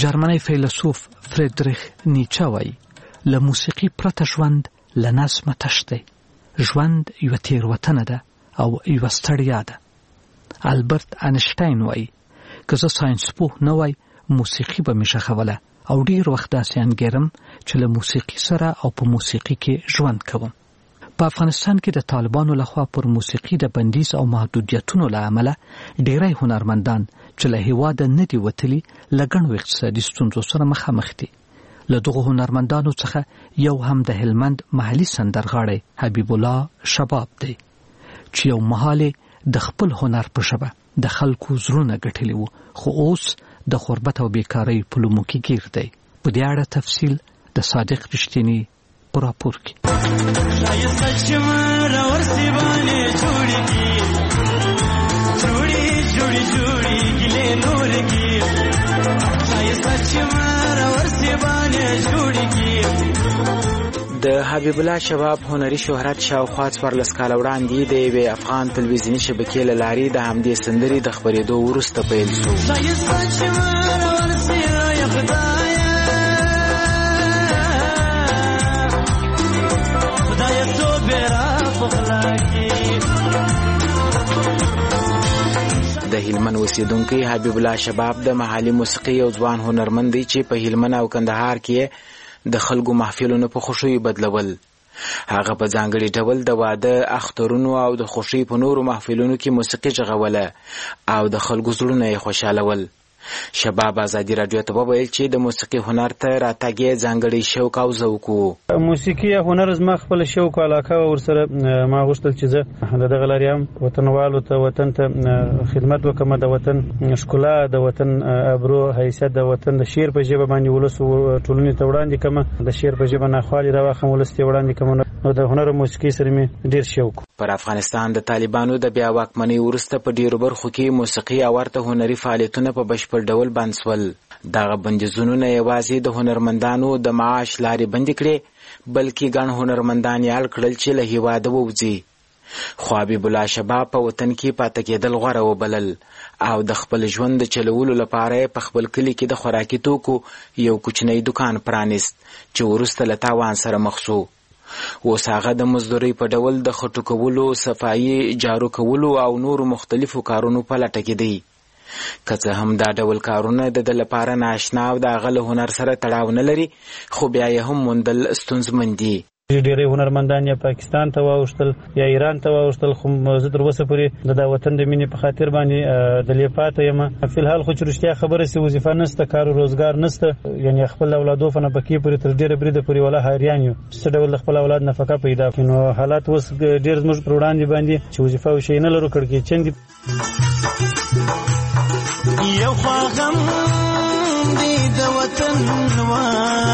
جرمنی فیلسوف فریدریخ نیچه وایي له موسیقي پرته ژوند له نظمه تش دی. ژوند یوه تېروتنه ده او یوه ستړیا ده. البرت انشټاین وایي که زه ساینسپوه نه وای موسیقي به مې ښخوله او ډېر وخت داسې انګېرم چې له موسیقي سره او په موسیقي کې ژوند کوم. په افغانستان کې د طالبانو لخوا پر موسیقي د بندیز او محدودیتونو له امله ډېری هنرمندان چې له هېواده نه دي وتلي له ګڼو اقتصادي ستونزو سره مخامخ دي. له دغو هنرمندانو څخه یو هم د هلمند محلي سندرغاړی حبیب الله شباب دی چې یو مهال د خپل هنر په ژبه د خلکو زړونه ګټلي وو، خو اوس د غربت او بیکارۍ په لومو کې ګیر دی. په دې اړه تفصیل د صادق رښتیني په راپور کې. د حبیب الله شباب هنري شهرت شاوخوا 14 کاله وړاندې د یوې افغان تلویزیوني شبکې له لارې د همدې سندرې د خپرېدو وروسته پیل شو. د هلمند اوسیدونکی حبیب الله شباب د محلي موسیقي یو ځوان هنرمند دی چې په هلمند او کندهار کې د خلکو محفلونو په خوښیو بدلول. هغه په ځانګړي ډول د واده، اخترونو او د خوښۍ په نورو محفلونو کې موسیقي غږوله او د خلکو زړونه یې خوشحالول. شباب ازادي راډیو ته وویل چې د موسیقي هنر ته راتګ یې ځانګړی شوق او ذوق و. موسیقي هنر زما خپل شوق او علاقه ورسره ما غوښتل چې زه د دغه لارې هم وطنوالو ته وطن ته خدمت وکړم، د وطن ښکلا، د وطن ابرو، حیثیت، د وطن د شعر په ژبه باندې ولس ټولنې ته وړاندې کړم، د شعر په ژبه ناخوالې راواخلم ولس ته وړاندې کړم. نو د هنر او موسیقي سره مې ډېر شوق. پر افغانستان د طالبانو د بیا واکمنۍ وروسته په ډېرو برخو کې موسیقي او ورته هنري فعالیتونه په بشپړ ډول بند شول. دغه بندیزونه نه یوازې د هنرمندانو د معاش لارې بندې کړې، بلکې ګڼ هنرمندان یې اړ کړل چې له هېواده ووځي. خو حبیب الله شباب په وطن کې پاتې کېدل غوره وبلل او د خپل ژوند د چلولو لپاره په خپل کلي کې د خوراکي توکو یو کوچنی دکان پرانیست چې وروسته له تاوان سره مخ شو. اوس هغه د مزدورۍ په ډول د خټو کولو، صفایي، جارو کولو او نورو مختلفو کارونو په لټه کې دی. که څه هم دا ډول کارونه د ده لپاره ناشنا او د هغه له هنر سره تړاو نه لري، خو بیا یې هم موندل ستونزمن دي. ډېری هنرمندان یا پاکستان ته واوښتل یا ایران ته واوښتل، خو زه تر اوسه پورې د وطن د مینې په خاطر باندې دلې پاته یم. فلحال خو چې رښتیا خبره سي وظیفه نشته، کار و روزګار نشته، یعنې خپل اولادو په نفقې پورې تر ډېره بریده پورې ولا حیران یو څه ډول د خپل اولاد نفقه پیدا کړي. نو حالات اوس ډېر زموږ پر وړاندې باندې چې وظیفه او شی نه لرو، کړکېچن دي. یو خواغم دی د وطن وا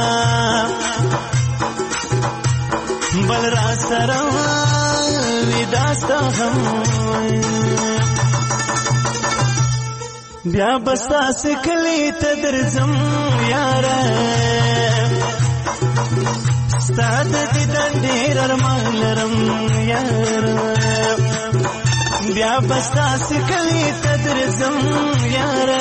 بل را سره وی داستا هم بیا بستا سکلی ته درځم یاره ستا د دیدن ډېر ارمان لرم یاره بیا بستا سکلی ته درځم یاره.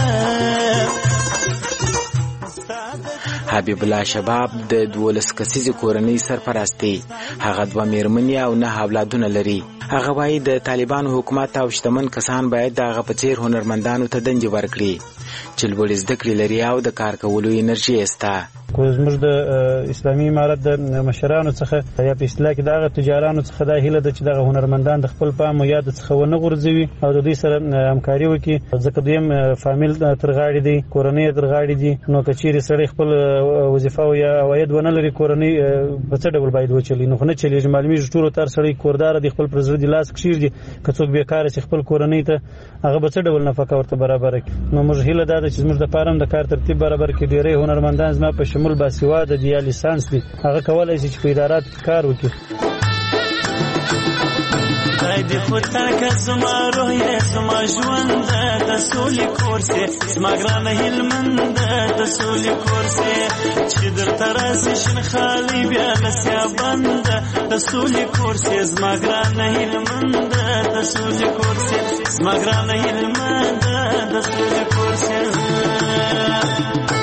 حبیب الله شباب د 12 کسیزې کورنۍ سرپرست دی. هغه 2 مېرمنې او 9 اولادونه لري. هغه وایي د طالبانو حکومت او شتمن کسان باید د هغه په څېر هنرمندانو ته دندې ورکړي چې لوړې زده کړې لري او د کار کولو انرژي یې شته. زموږ د اسلامي امارت د مشرانو څخه یا په اصطلاح کې دغه تجارانو څخه دا هیله ده چې دغه هنرمندان د خپل پام او یاد څخه ونه غورځوي او د دوی سره همکاري وکړي، ځکه دویم فامیل تر غاړې دی، کورنۍ تر غاړې دي. نو که چیرې سړی خپل وظیفه او یا عواید ونه لري، کورنۍ په څه ډول باید وچلي؟ نو خو نه چلېږي. معلومیږي ټولو تر سړی کورداره دی، خپل پر زړه د لاس کښېږدي. که څوک بېکاره شي خپل کورنۍ ته، هغه به څه ډول نفقه ورته برابره کړي؟ نو موږ هیله دا ده چې زموږ دپاره هم د کار ترتیب برابر کړي. ډېری هنرمندان زما په شمول باسواده دي یا لیسانس دي، هغه کولی شي چې په اداراتو کې کار وکړي. خدای دې خو تاکه زما روح یې زما ژوند د سولې کور سې، زما ګرانه هلمند د سولې کور سې، چې درته راسي شین خالي بیا له سیابند د سولې کور سې، زما ګرانه هلمند د سولې کور سې، زما ګرانه هلمند د سولې کور سې.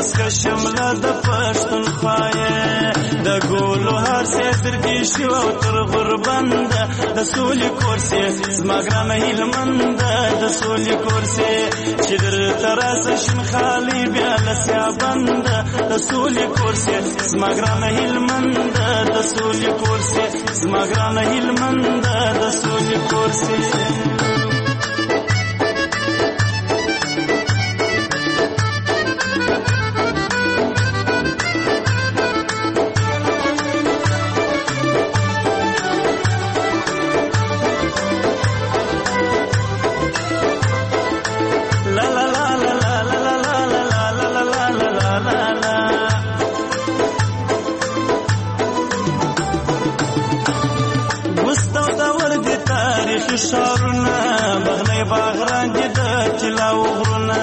اسکه شمله د پښتونخوا د ګولو هر څه ترګي شو او تر غربند د سولې کورسې زما ګرانه هلمند د سولې کورسې چې در تراس شین خالي بیا لسیا بند د سولې کورسې زما ګرانه هلمند د سولې کورسې زما ګرانه هلمند د سولې کورسې شارونه بغلې باغران جده چلاو غرونه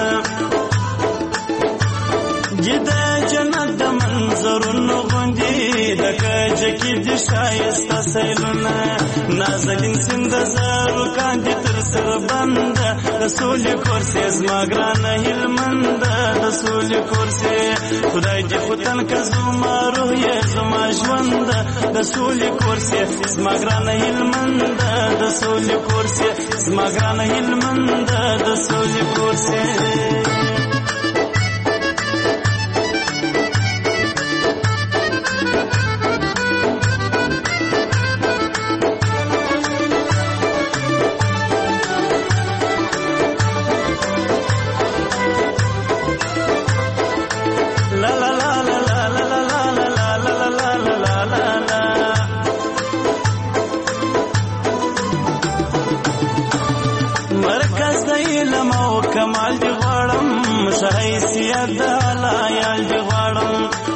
جده جنت د منظرونو غوندې د کجکي د شایسته سیلونه نازنین سیند زارو کاندي تر سر بند د سولې کورسې زما ګرانه هلمند د سولې کورسې خدای دې ختن که زما روح یې زما ژوند د سولې کورسې زما ګرانه هلمند د سولې کورسې زما ګرانه هلمند د سولې کورسې کمال دی غواړم شایسته د لایال دی غواړم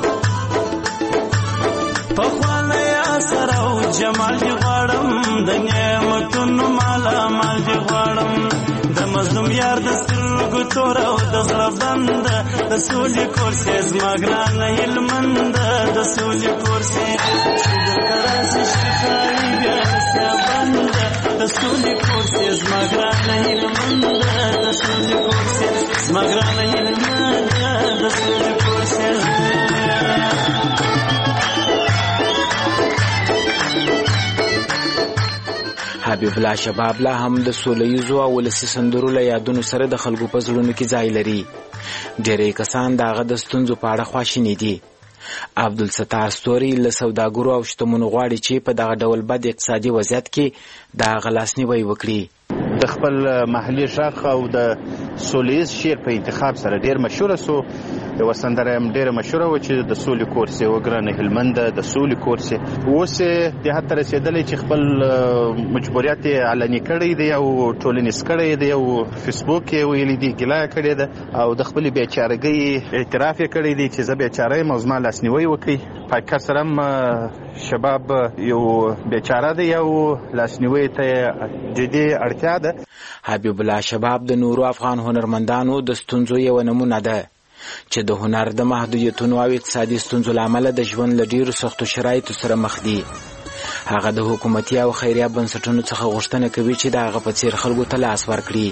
په خواله یا سره او جمال دی غواړم د نعمتونو مالا مال دی غواړم د مظلوم یار د سترګو تور او د زړه بند د سولې کورسې زما ګرانه هلمند د سولې کورسې د کراسې شخالي بیا لسیا بند د سولې کورسې زما ګرانه هلمند د سولې کورسې زما ګرانه هلمند د سولې کورسې حبیب الله شباب لا هم د سولهییزو او ولسي سندرو له یادونو سره د خلکو په زړونو کې ځای لري. ډېری کسان د هغه د ستونزو په اړه خواشیني دي. عبدالستار ستوري له سوداګرو او شتمنو غواړي چې په دغه ډول بد اقتصادي وضعیت کې د هغه لاسنیوی وکړي. د خپل محلي غږ او د سولهییز شعر په انتخاب سره ډېر مشهوره سو. یوه سندره هم ډېره مشهوره وه چې د سولې کورس یې وګرانه هلمند د سولې کورس یې اوس یې دې حد ته رسېدلی چې خپل مجبوریت یې علني کړی دی او ټولنیز کړی دی او فیسبوک یې ویلي دی ګیله یې کړې ده او د خپلې بېچارګۍ اعتراف یې کړی دی چې زه بېچاره یم او زما لاسنیوی وکړئ. په حقیقت سره هم شباب یو بېچاره دی او لاسنیوی ته جدي اړتیا ده. حبیب الله شباب د نورو افغان هنرمندانو د ستونزو یوه نمونه ده چې د هنر د محدودیتونو او اقتصادي ستونزو له امله د ژوند له ډېرو سختو شرایطو سره مخ دي. هغه د حکومتي او خیریه بنسټونو څخه غوښتنه کوي چې د هغه په څېر خلکو ته لاس ورکړي.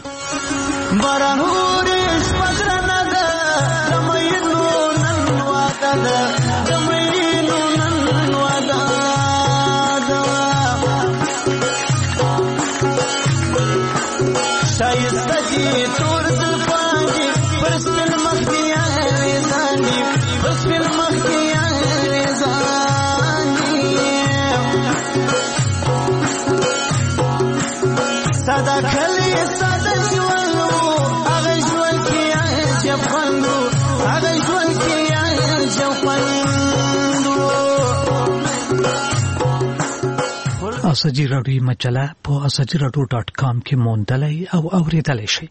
اساجي راډیو مجله په asajiradio.com کې موندلای او اوریدلای شئ.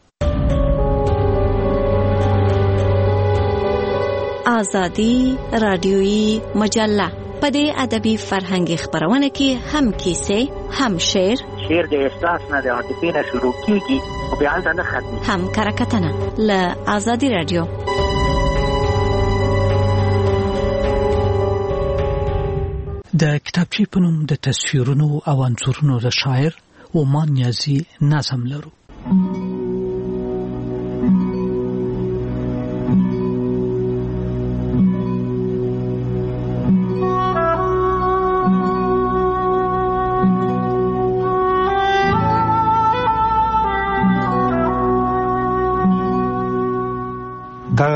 آزادی رادیویی مجله په دې ادبي فرهنګي خبرونه کې هم کیسې هم شعر د احساس نه د عاطفې نه شروع کیږي او بیا هلته نه ختمي هم کرکټنه له آزادی رادیو. د کتابچې په نوم د تصویرونو او انځورونو د شاعر عمان نیازي نظم لرو.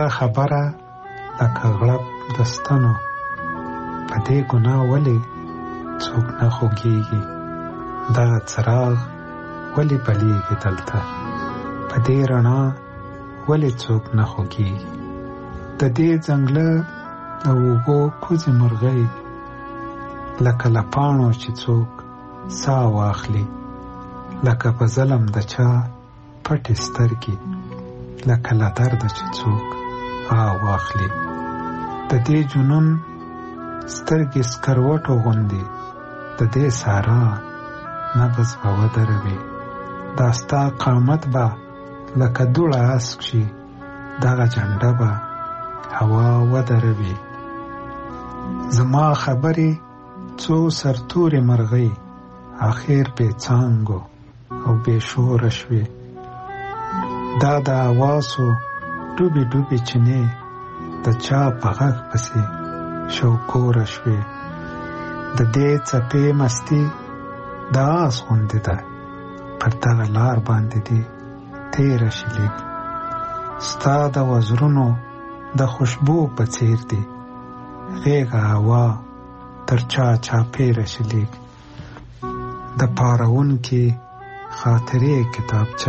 خبره لکه غړپ د ستنو، په دې ګناه ولې څوک نه خوږیږي؟ دغه څراغ ولې بلیږي دلته؟ په دې رڼا ولې څوک نه خوږیږي؟ د دې ځنګله د اوبو کوزې مرغۍ لکه له پاڼو چې څوک سا واخلي، لکه په ظلم د چا پټې سترګې، لکه له درده چې څوک واخلي. د دې جنون سترګې سکروټو غوندې، د دې سارا نبض به ودروي. دا ستا قامت به لکه دوړه اسک شي، دغه جنډه به هوا ودروي. زما خبرې څو سرتورې مرغۍ آخر بې څانګو او بې شوره شوې. دا د اواسو ډوبې ډوبې چینې د چا په غږ پسې شوکوره شوې. د دې څپې مستي د آس غوندې ده، پر دغه لار باندې دې تېره شي لیک. ستا د وزرونو د خوشبو په څیر دی، غېږه هوا تر چا چاپېره شي لیک. د پارونکي خاطرې کتابچه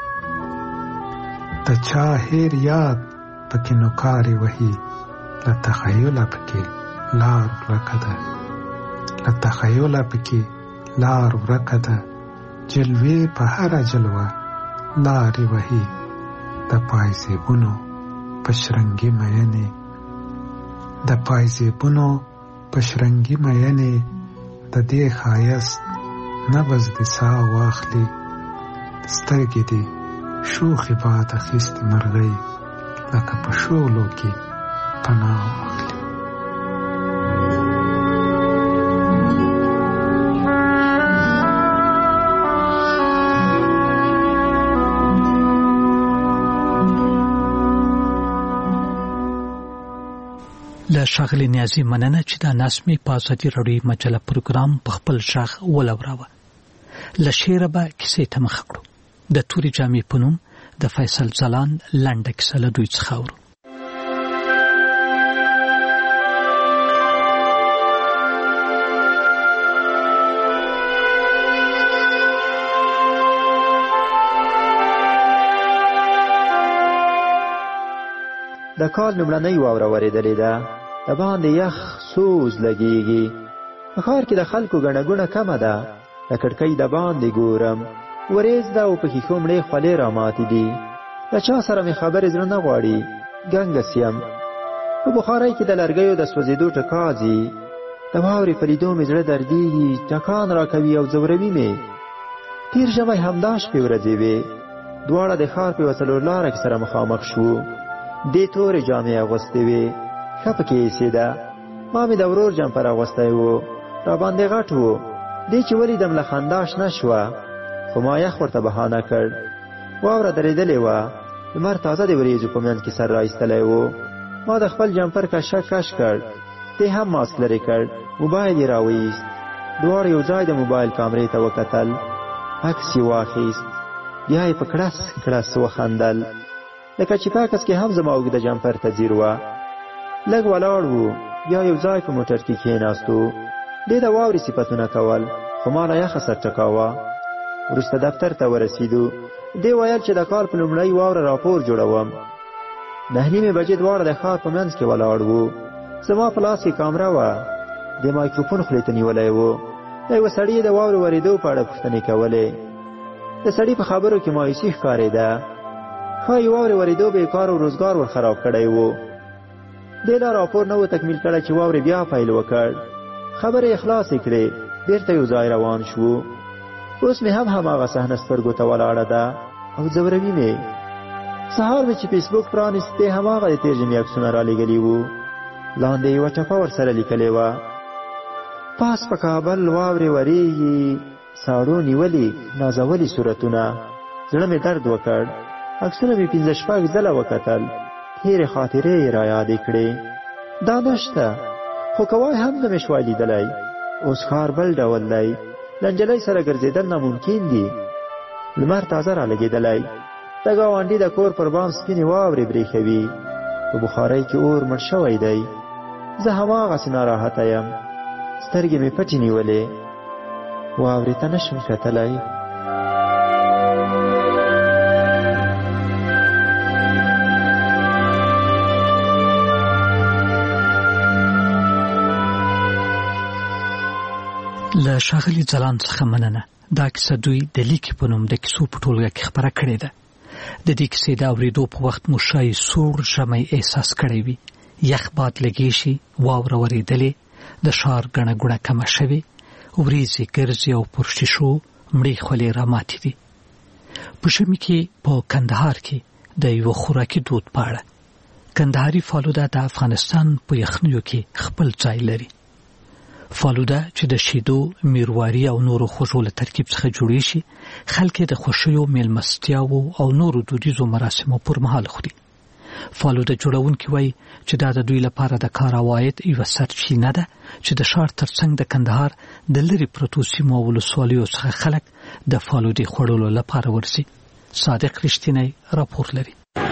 د چا هیر یاد پکې نوکارې وهي. له تخیله پکې لار ورکه ده، له تخیله پکې لار ورکه ده. جلوې په هره جلوه لارې وهي. د پایزیبونو په شرنګي مینې، د پایزیبونو په شرنګي مینې، د دې ښایست نبض دې سا واخلي. سترګې دې شوخې باد اخیستې مرغۍ، لکه په شولو کې پناه واخلي. له ښاغلي نیازي مننه چې دا ناسمې په ازادي راډیو مجله پروګرام په خپل غږ ولوراوه. له شعره به کیسې ته مخه کړو. د تورې جامې په نوم د فیصل ځلاند لنډه کیسه له دوی څخه اورو. د کال لومړنۍ واوره ورېدلې ده، د باندې یخ سوز لګېږي. په ښار کې د خلکو ګڼه ګوڼه کمه ده. د کړکۍ د باندې ګورم، وریځ ده او په ښیښو مړې خولې راماتې دي. له چا سره مې خبرې زړه نه غواړي، ګنګس یم. په بخارۍ کې د لرګیو د سوځېدو ټکا ځي. د واورې په لیدو مې زړه دردېږي، ټکان راکوي او ځوروي مې. تېر ژمی همدا شپې ورځې وې. دواړه د ښار په یوه څلورلاره کې سره مخامخ شوو. دې تورې جامې اغوستې وې، ښه پکې ایسېده. ما مې د ورور جمپر اغوستی و، راباندې غټ و. دې چې ولیدم له خندا شنه شوه، خو ما یخ ورته بهانه کړ. واوره درېدلې وه، لمر تازه د وریځو په منځ کې سر رایستلی و. ما د خپل جمپر کشه کش کړ. دې هم ماسک لرې کړ. موبایل یې راویست. دواړو یو ځای د موبایل کامرې ته وکتل. عکس یې واخیست. بیا یې په کړس کړس وخندل، لکه چې په عکس کې هم زما اوږده جمپر ته ځیر وه. لږ ولاړ وو، بیا یو ځای په موټر کې کښېناستو. دې د واورې صفتونه کول، خو ما له یخه سر ټکاوه. وروسته دفتر ته ورسېدو. دې ویل چې د کال په لومړۍ واوره راپور جوړوم. 9:30 بجې دواړه د ښار په منځ کې ولاړ وو. زما په لاس کې کامره وه. د مایکروفون خولې ته نیولی و. د یوه سړي د واورې ورېدو په اړه پوښتنې کولې. د سړي په خبرو کې مایوسي ښکارېده. ښایي واورې ورېدو به یې کار او روزګار ور خراب کړی و. دې لا راپور نه و تکمیل کړی چې واورې بیا پیل وکړ. خبرې یې خلاصې کړې. بېرته یو ځای روان شوو. اوس مې هم هماغه صحنه سترګو ته ولاړه ده او ځوروي مې. سهار مې چې فیسبوک پرانیست، دې هماغه د تېر ژمي عکسونه رالېږلي وو. لاندې یوه ټپه ورسره لیکلې وه: پاس په کابل واورې ورېږي، ساړو نیولي نازولي صورتونه. زړه مې درد وکړ. عکسونه مې 5-6 ځله وکتل. تېرې خاطرې یې رایادې کړې. دا نشته، خو کوای هم نه مې شوای لیدلی. اوس ښار بل ډول دی. له نجلۍ سره ګرځېدل ناممکن دي. لمر تازه رالګېدلی. د ګاونډي د کور پر بام سپینې واورې برېښوي. په بخارۍ کې اور مړ شوی دی. زه هماغسې ناراحته یم. سترګې مې پټې نیولې، واورې ته نشم کتلی. له ښاغلي ځلاند څخه مننه. دا کیسه دوی د لیکې په نوم د کیسو په ټولګه کې خپره کړې ده. د دې کیسې د اورېدو په وخت مو ښایي سوړ ژمی احساس کړی وي، یخ باد لګې شي، واوره ورېدلې، د ښار ګڼه ګوڼه کمه شوې، وریځې ګرځي او پر شیشو مړې خولې راماتې دي. په ژمي کې په کندهار کې د یوه خوراکي دود په اړه. کندهاري فالوده د افغانستان په یخنیو کې خپل ځای لري. فالوده چې د شیدو، میرواري او نورو خوږو له ترکیب څخه جوړې شي، خلک د خوښیو، میلمستیاو او نورو دودیزو مراسمو پر مهال خوري. فالوده جوړونکي وایي چې دا د دوی لپاره د کار عواید یوه سرچینه ده چې د ښار ترڅنګ د کندهار د لرې پرتو سیمو او ولسوالیو څخه خلک د فالودې خوړلو لپاره ورځي. صادق رښتینی راپور لري.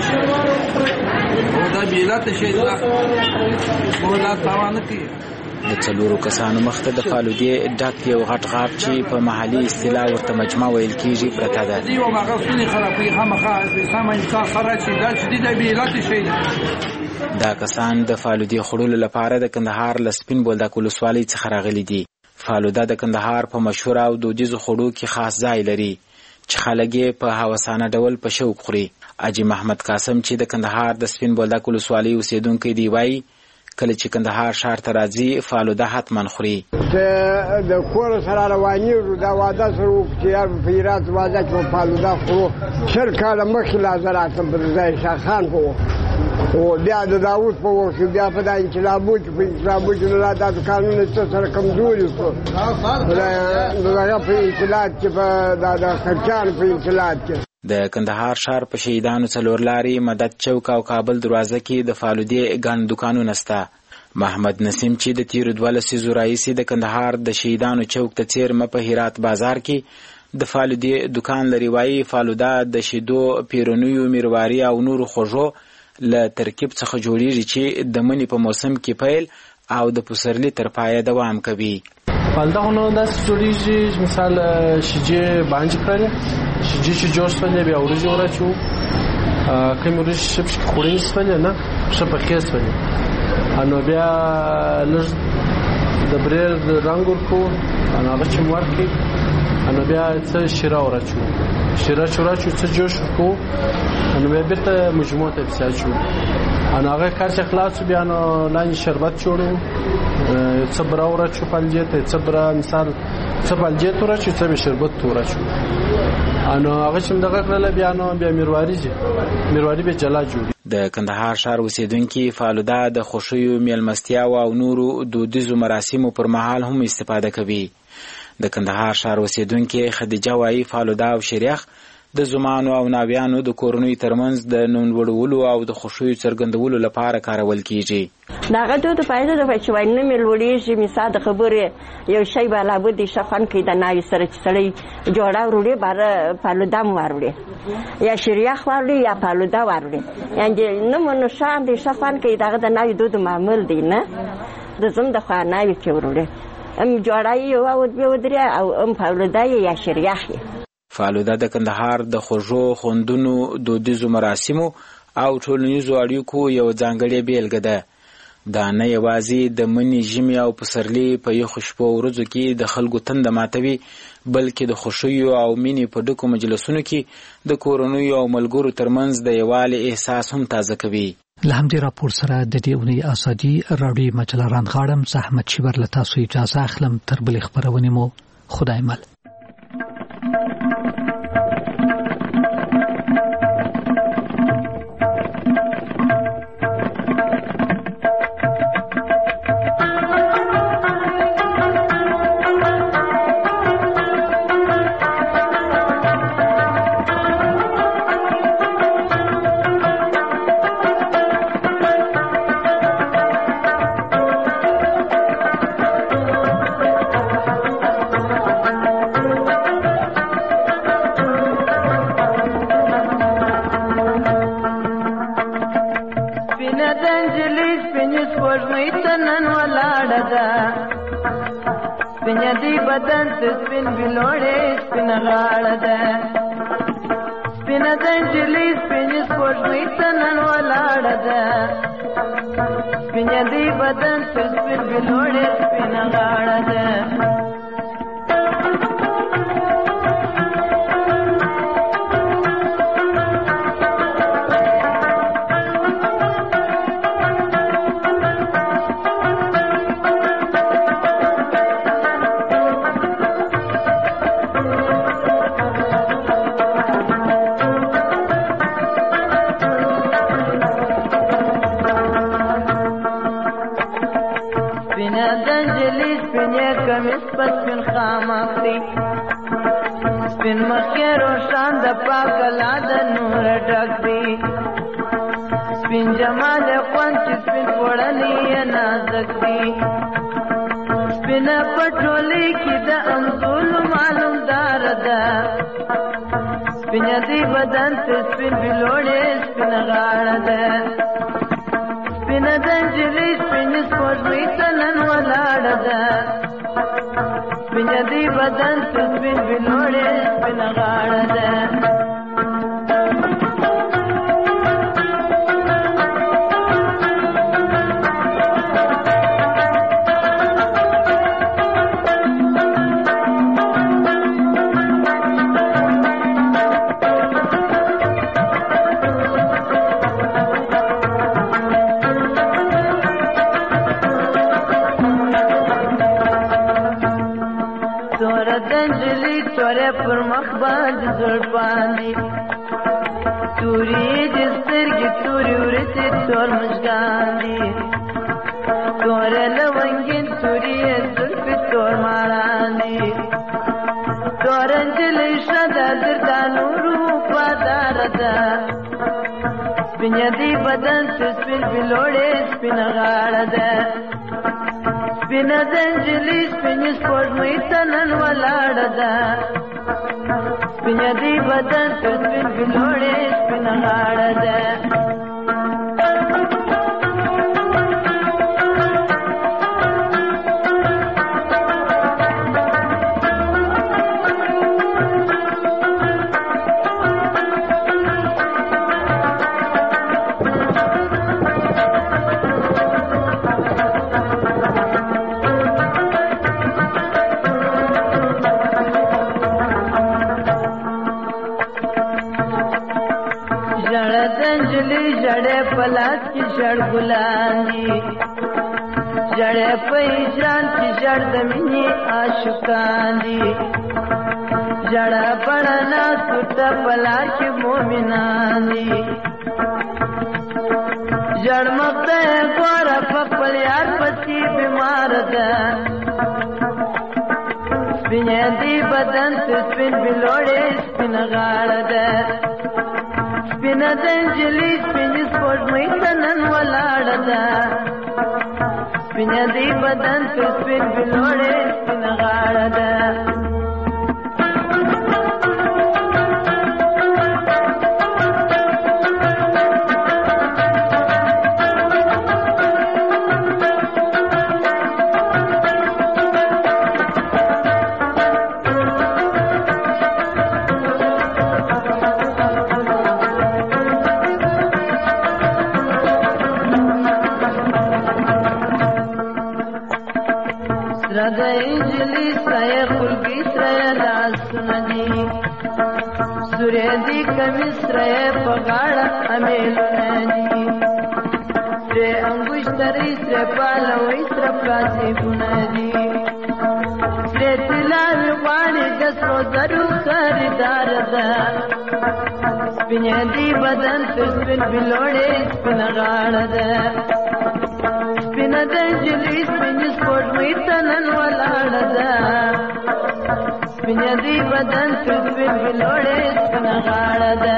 د 4 کسانو مخته د فالودې ډک یو غټ غاب چې په محلي اصطلاح ورته مجمع ویل کېږي پرته ده. دا کسان د فالودې خوړلو لپاره د کندهار له سپین بولدک ولسوالۍ څخه راغلي دي. فالوده د کندهار په مشهور او دودیزو خوړو کې خاص ځای لري چې خلک یې په هوسانه ډول په شوق خوري. حاجي محمد قاسم چې د کندهار د سپین بولدک ولسوالۍ اوسیدونکی دی وایي کله چې کندهار ښار ته راځي فالوده حتما خوري. د کور سره روانېږو، دا واده سره وکړو چې یار په هرات واده کې به فالوده خورو. 100 کاله مخکې لا زه راتلم په رضای شاه خان په وخت، او بیا د داود په وخت کې، بیا په دا انقلابو کې، په انقلابو کې نو دا قانون څه سره کمزوري شو، نو هغه په انقلاب کې، په د خرچان په انقلاب کې د کندهار ښار په شهیدانو 4 لارې، مدد چوک او کابل دروازه کې د فالودې ګڼ دوکانونه شته. محمد نسیم چې د تیرو 2 لسیزو راهیسې د کندهار د شهیدانو چوک ته څیرمه په هرات بازار کې د فالودې دکان لري وایي فالوده د شیدو، پیرونیو، میرواري او نورو خوږو له ترکیب څخه جوړیږي چې د مني په موسم کې پیل او د پسرلي تر پایه دوام کوي. فالوده خو داسې جوړیږي مثال شیجې باندې کړي، شیجې چې جوړ شولې بیا ورځې وراچو، کوم ورځې شپ خوري شولې نه شپ خېس شولې، انو بیا لږ د بریر رنگ ورکو، انو هغه چې ورکي، انو بیا څه شیره وراچو، شیره چوراچو څه جوش کو، انو بیا بیرته مجموعه ته بساچو، انو هغه کار چې خلاص بیا نو لاندې شربت جوړو، څه برا وراچو پالجه ته، څه برا مثال څه پالجه وراچو، څه به شربت وراچو، انو هغه چې دغه کړل بیا نو بیا میرواري به جلا جوړي. د کندهار ښار اوسیدونکي فالوده د خوښیو، میلمستیاو او نورو دودیزو مراسمو پر مهال هم استفاده کوي. د کندهار ښار اوسیدونکي خدیجه وایي فالوده او شیریخ د زمانو او ناویانو د کورنۍ ترمنځ د نوموړولو او د خوښیو څرګندولو لپاره کارول کیږي. دغه دود فایده د چې وای نه ملوړیږي مثال د خبرې یو شی بالا بده شفن کې د ناوی سره چې سړی جوړا وروړي بار فالوده مو وروړي یا شریخ وروړي یا فالوده وروړي، یعنی نو منو شان د شفن کې دغه د ناوی دود معمول دی نه د زم د خاناوی کې وروړي ام جوړای یو او د ودریا او ام فالوده یا شریخ. فالوده د کندهار د خوږو، خوندونو، دودیزو مراسمو او ټولنیزو اړیکو یو ځانګړې بیلګه ده. دا نه یوازې د مني، ژمي او پسرلي په یخو شپو ورځو کې د خلکو تنده ماتوي، بلکې د خوښیو او مینې په ډکو مجلسونو کې د کورنیو او ملګرو ترمنځ د یووالي احساس هم تازه کوي. له همدې راپور سره د دې اونۍ ازادي راډیو مجله رانغاړم. زحمت شیبر له تاسو اجازه اخلم. تر بلې خپرونې مو خدای مل. سپوږمۍ ته نن ولاړه ده سپینه دی بدن ته سپین بلوړې سپینه غاړه ده سپینه د نجلۍ سپینې سپوږمۍ ته نن ولاړه ده سپینه دی بدن ته سپین بلوړې سپینه غاړه ده سپین خامخي سپین مخې روشان د پاک لا د نور ډک دی سپین جمال خوند چې سپین وړنې نازک دی سپین پټولې کې د انځول معلوم دار ده سپین دی بدن ته سپین بلوړې سپین غاړه ده سپین د نجلۍ سپین سپوږمۍ ته نن ولاړه ده سپینه دی بدن ته سپین بلوړې سپینه غاړه ده پر مخ باندې زړبان دي تورې د سترګې تورې ورته تور مشګان دي تور لونګین تورې زلفې تور ماران دي تور نجلۍ شده دردانو روپا دار ده سپینه دی بدن ته سپین بلوړې سپینه غاړه ده سپینه د نجلۍ سپینې سپوږمۍ ته نن ولاړه ده سپینه دی بدن ته سپین بلوړې سپینه غاړه ده پلاس کی شړ ګلان دي جړې په ځان کی جړ د مینې عاشقان دي جړه پړنا سوت پلاس کی مومنان دي جړ مخته ګور په خپل یار پتی بیمار ده سپینه دی بدن ته سپین بلوړې سپین غاړه ده سپینه د نجلۍ سپینې سپوږمۍ ته نن ولاړه ده سپینه دی بدن ته سپین بلوړې سپینه غاړه ده سورېدي کمیس رې په غاړه امیلونه دي سرې انګشترې سرې پالوي سره پلاسټیکونه دي سرې طلاوې غواړي د سرو زرو خریدار ده سپینه دی بدن ته سپین بلوړې سپینه غاړه ده سپینه د نجلۍ سپینې سپوږمۍ ته نن ولاړه ده سپینه دی بدن ته سپین بلوړې سپینه غاړه ده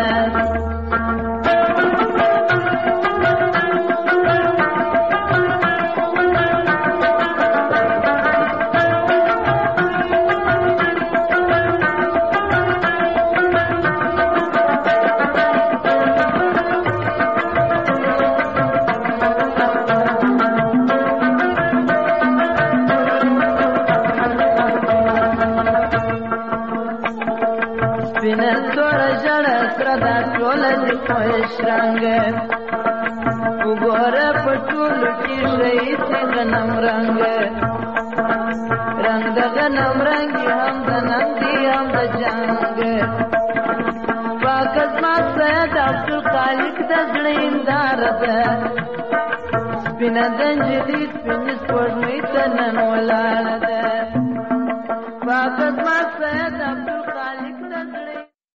توره ژړه سره دا ټوله دې خوش رنګه وګوره په ټولو کې شهید دی غنم رنګه رنګ د غنم رنګ هم د ننګ دی هم د جنګ پاک زما سید عبدالخالق د زړه هنداره ده سپینه د نجلۍ سپین سپوږمۍ ته نن ولاړه ده پاک